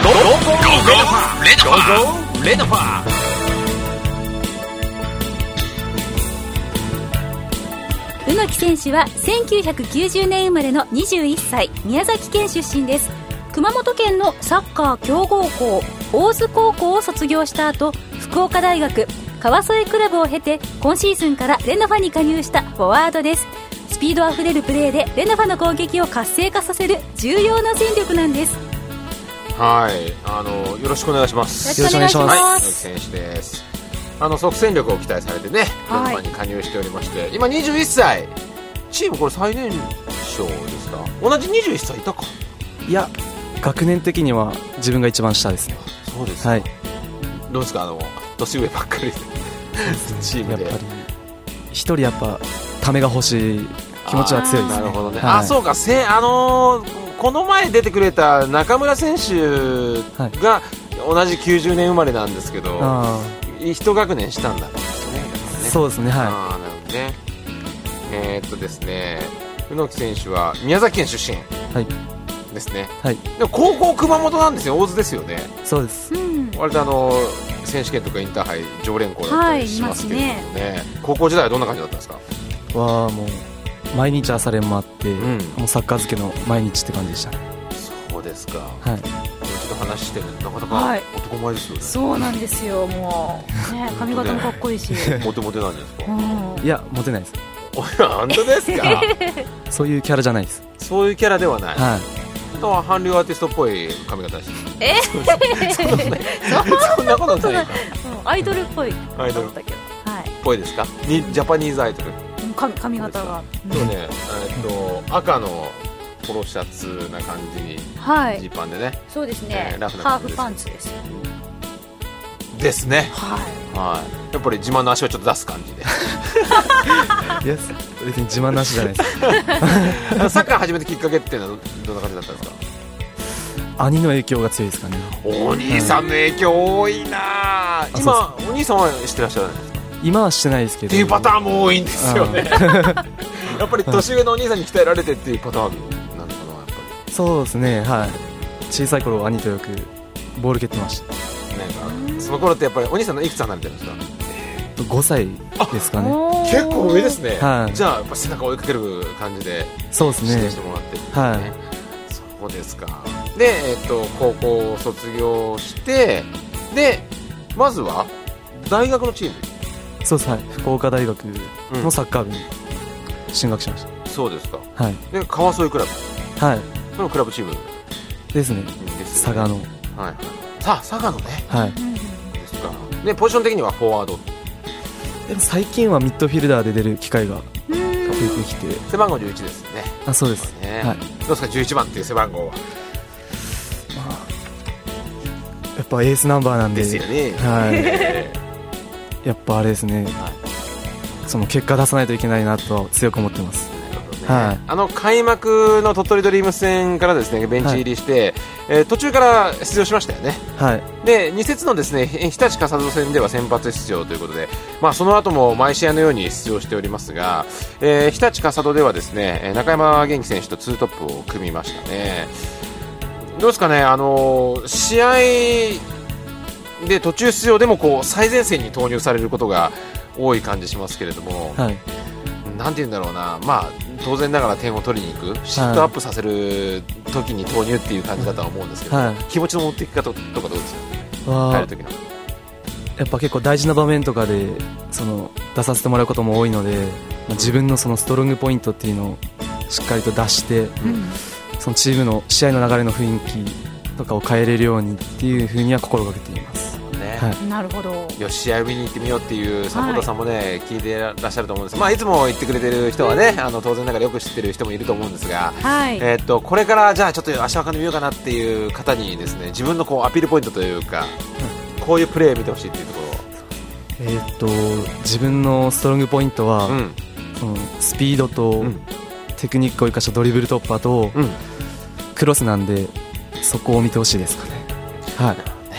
レノファ。 宇野木選手は1990年生まれの21歳、宮崎県出身です。熊本県のサッカー強豪校大津高校を卒業した後、福岡大学川添クラブを経て、今シーズンからレノファに加入したフォワードです。スピードあふれるプレーでレノファの攻撃を活性化させる重要な戦力なんです。 はい、よろしくお願いします。 よろしくお願いします。 はい、選手です。即戦力を期待されてね、レノファに加入しておりまして、今21歳。チームこれ最年少ですか？同じ21歳いたか？ いや、学年的には自分が一番下ですね。 そうですか。 はい。 どうですか、年上ばっかりチームで。 やっぱり一人やっぱためが欲しい気持ちは強いですね。 なるほどね。 はい、 そうか。この前出てくれた中村選手が同じ90年生まれなんですけど、一学年したんだね。 そうですね。はい。 なるほどね。ですね、宇野木選手は宮崎県出身。はい。ですね。はい。でも高校熊本なんですよ。大津ですよね。 そうです。 割と選手権とかインターハイ常連校だったりしますけれどもね。高校時代はどんな感じだったんですか？ もう毎日朝練もあって、もうサッカー漬けの毎日って感じでしたね。 そうですか。 はい。 ちょっと話してるなかなか男前ですよね。 そうなんですよ。もうね、髪型もかっこいいし。 モテモテなんですか？ いや、モテないです。 本当ですか？ そういうキャラじゃないです。 そういうキャラではない。 はい。 あとは韓流アーティストっぽい髪型です。そんなことないか。 アイドルっぽい。 アイドルっぽいですか？ジャパニーズアイドル。 髪型が。 そうね。赤のポロシャツな感じに、ジーパンでね。 そうですね。ハーフパンツです。 ですね。はい。やっぱり自慢の足をちょっと出す感じで。 いや、別に自慢の足じゃないです。 サッカー始めたきっかけっていうのはどんな感じだったんですか？ 兄の影響が強いですかね。 お兄さんの影響多いな。今お兄さんはしてらっしゃるんですか？ 今はしてないですけど。 っていうパターンも多いんですよね。やっぱり年上のお兄さんに鍛えられてっていうパターンなのかな、やっぱり。 そうですね。はい。小さい頃兄とよくボール蹴ってました。 その頃ってやっぱりお兄さんのいくつ離れてるんですか ？5歳ですかね。 結構上ですね。 はい。 じゃあやっぱ背中を追いかける感じでそうですね。 指定してもらってるんですね。 はい。 そうですか。で、高校を卒業してでまずは大学のチーム。 そうです。はい。福岡大学のサッカー部に進学しました。 そうですか。 はい。 で川添クラブ。 はい。 そのクラブチームですね。佐賀の。 はい。さあ佐賀のね。 はい。 ですか。でポジション的にはフォワード。 最近はミッドフィルダーで出る機会が増えてきて。 背番号11ですね。 あ、そうです。 はい。どうですか11番っていう背番号は。 やっぱエースナンバーなんで。 ですよね。 はい。やっぱあれですね。その結果出さないといけないなと強く思ってます。はい、 開幕の鳥取ドリームス戦からですねベンチ入りして、途中から出場しましたよね。 はい、 で2節のですね日立笠戸戦では先発出場ということで、その後も毎試合のように出場しておりますが、日立笠戸ではですね中山元気選手とツートップを組みましたね。どうですかね、試合で途中出場でもこう最前線に投入されることが多い感じしますけれども、 はい、 なんて言うんだろうな、当然ながら点を取りに行くシフトアップさせる時に投入っていう感じだとは思うんですけど、はい、気持ちの持っていき方とかどうですか？入る時のやっぱ結構大事な場面とかで出させてもらうことも多いので、自分のそのストロングポイントっていうのをしっかりと出して、そのチームの試合の流れの雰囲気とかを変えれるようにっていうふうには心がけています。 はい、なるほど。 よし試合を見に行ってみようっていうサポーターさんもね、聞いてらっしゃると思うんです。いつも言ってくれてる人はね、当然ながらよく知ってる人もいると思うんですが、 はい、 これからじゃあちょっと足を運んでみようかなっていう方にですね、自分のこうアピールポイントというか、こういうプレーを見てほしいっていうところ。 自分のストロングポイントは、そのスピードと、テクニックを生かしたドリブル突破と、クロスなんで、そこを見てほしいですかね。はい。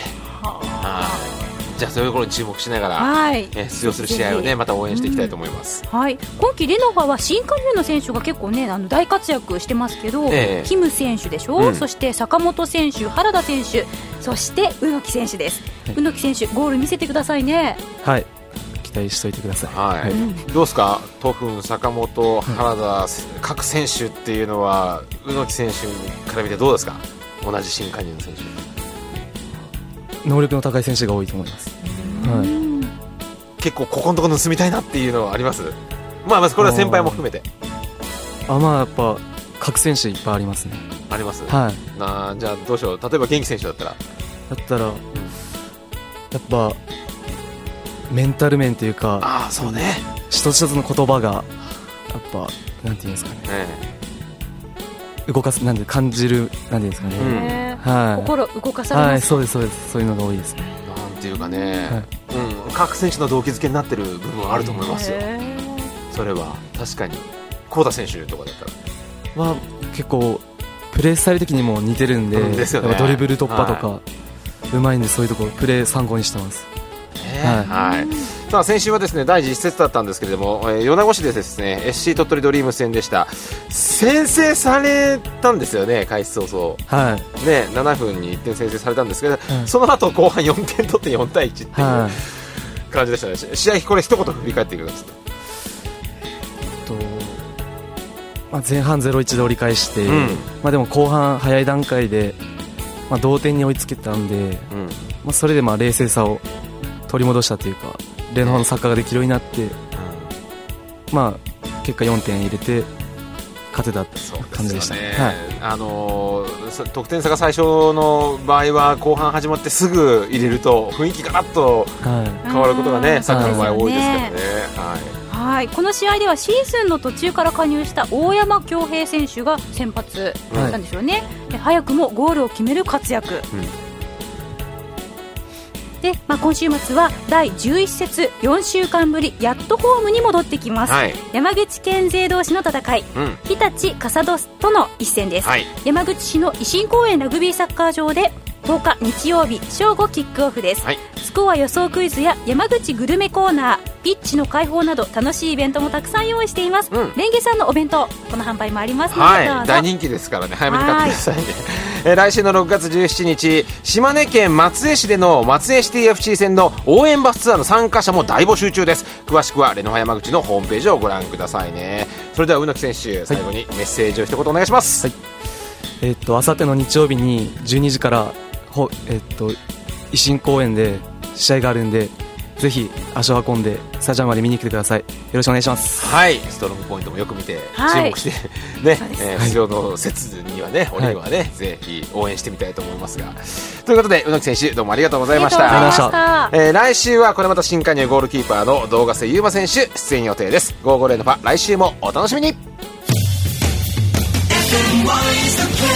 じゃあそういうところに注目しながら、出場する試合をねまた応援していきたいと思います。 はい、今季レノファは新加入の選手が結構ね大活躍してますけど、キム選手でしょ、そして坂本選手、原田選手、 そして宇野木選手です、 はい、 宇野木選手ゴール見せてくださいね。 はい、期待しといてください。 はい、どうですか、トフン、坂本、原田、各選手っていうのは宇野木選手から見てどうですか、同じ新加入の選手。 能力の高い選手が多いと思います、はい、 結構ここのところ盗みたいなっていうのはあります？まずこれは先輩も含めて。 やっぱ各選手いっぱいありますね。 あります、 はい、 じゃあどうしよう、例えば元気選手だったらやっぱメンタル面というか、 そうね、 一つ一つの言葉がやっぱなんていうんですかね、動かす、なんで感じる、なんていうんですかね、はい、 心動かされます、 はい、そうですそうです、そういうのが多いですね。 なんていうかね、各選手の動機づけになってる部分はあると思いますよ。それは確かに幸田選手とかだったら結構プレースタイル的にも似てるんで、 ですよね、 ドリブル突破とか、うまいんで、そういうところプレー参考にしてます。 さあ先週はですね第10節だったんですけれども、米子市でですね SC 鳥取ドリームス戦でした。先制されたんですよね、開始早々、ね、7分に1点先制されたんですけど、その後後半4点取って4対1っていう感じでしたね。試合これ一言振り返っていください。 前半 0-1 で折り返して、でも後半早い段階で、同点に追いつけたんで、それで冷静さを取り戻したというか、レノファのサッカーができるようになって、結果4点入れて勝てた感じでしたね。 得点差が最初の場合は後半始まってすぐ入れると雰囲気ガラッと変わることがね、サッカーの場合多いですからね。 この試合ではシーズンの途中から加入した大山恭平選手が先発なんですよね、早くもゴールを決める活躍、で今週末は第11節4週間ぶりやっとホームに戻ってきます、山口県勢同士の戦い、日立笠戸との一戦です、山口市の維新公園ラグビーサッカー場で10日日曜日正午キックオフです、スコア予想クイズや山口グルメコーナー、ピッチの開放など楽しいイベントもたくさん用意しています、レンゲさんのお弁当この販売もありますので、 大人気ですからね、早めに買ってくださいね。来週の6月17日島根県松江市での松江シティ FC 戦の応援バスツアーの参加者も大募集中です。詳しくはレノファ山口のホームページをご覧くださいね。それでは宇野木選手、最後にメッセージを一言お願いします。 あさっての日曜日に12時から維新公園で試合があるんで、ぜひ足を運んでスタジアムまで見に来てください。よろしくお願いします。 ストロングポイントもよく見て注目してね、出場の節にはね、オリーブはね、ぜひ応援してみたいと思いますが、ということで宇野木選手どうもありがとうございました。来週はこれまた新加入ゴールキーパーの堂ヶ瀬優馬選手出演予定です。55レノファ来週もお楽しみに。